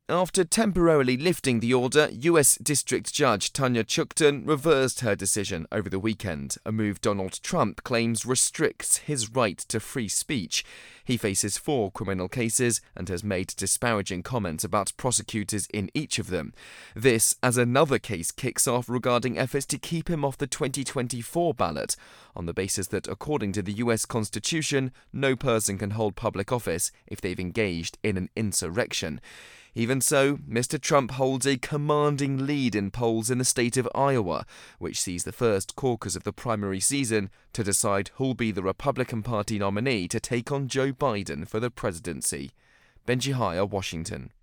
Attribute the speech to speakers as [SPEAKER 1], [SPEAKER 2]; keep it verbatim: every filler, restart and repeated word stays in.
[SPEAKER 1] After temporarily lifting the order, U S District Judge Tanya Chutkan reversed her decision over the weekend, a move Donald Trump claims restricts his right to free speech. He faces four criminal cases and has made disparaging comments about prosecutors in each of them. This as another case kicks off regarding efforts to keep him off the twenty twenty-four ballot, on the basis that, according to the U S Constitution, no person can hold public office if they've engaged in an insurrection. Even so, Mister Trump holds a commanding lead in polls in the state of Iowa, which sees the first caucus of the primary season to decide who'll be the Republican Party nominee to take on Joe Biden for the presidency. Benji Hire, Washington.